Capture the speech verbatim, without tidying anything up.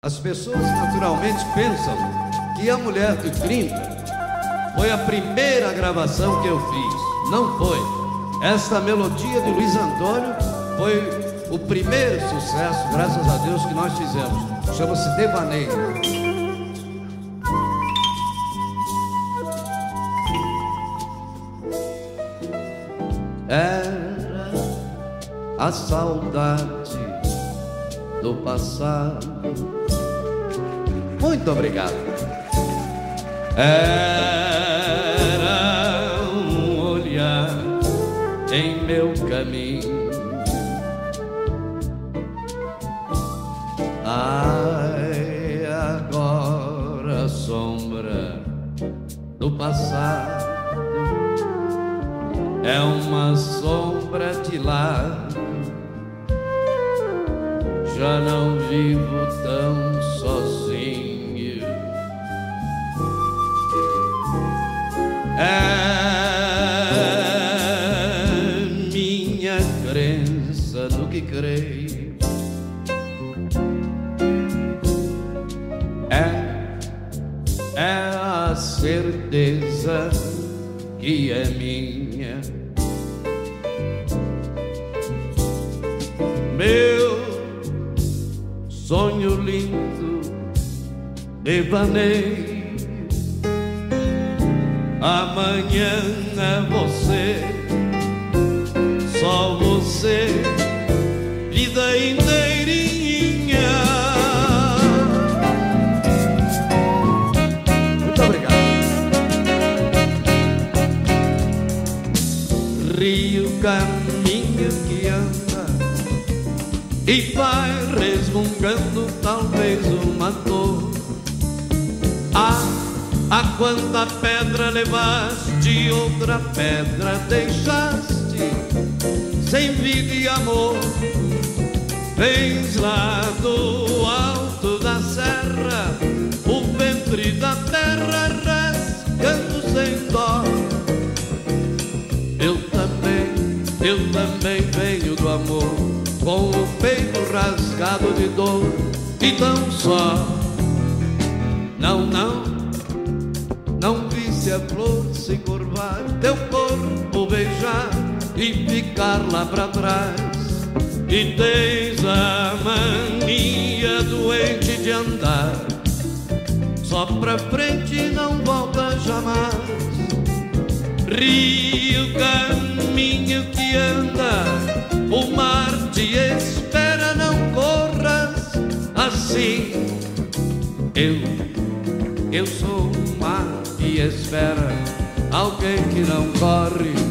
As pessoas naturalmente pensam que A Mulher de trinta foi a primeira gravação que eu fiz. Não foi. Esta melodia de Luiz Antônio foi o primeiro sucesso, graças a Deus, que nós fizemos. Chama-se Devaneio. Era a saudade do passado. Muito obrigado. Era um olhar em meu caminho. Ai, agora a sombra do passado é uma sombra de lá. Já não vivo tão sozinho. É minha crença no que creio. É, é a certeza que é minha. Meu sonho lindo, devaneio. Amanhã é você, só você, vida inteirinha. Muito obrigado. Rio, caminho que anda e vai resmungando talvez uma dor. Ah, a quanta pedra levaste, outra pedra deixaste, sem vida e amor. Vens lá do alto da serra, o ventre da terra rasgando sem dó. Eu também, eu também venho do amor, com o peito rasgado de dor. E tão só, não, não, não visse a flor se curvar, teu corpo beijar e ficar lá pra trás. E tens a mania doente de andar só pra frente e não volta jamais. Rio, caminho que anda, o mar te espera, não corras assim. Eu, eu sou o mar e espera alguém que não corre.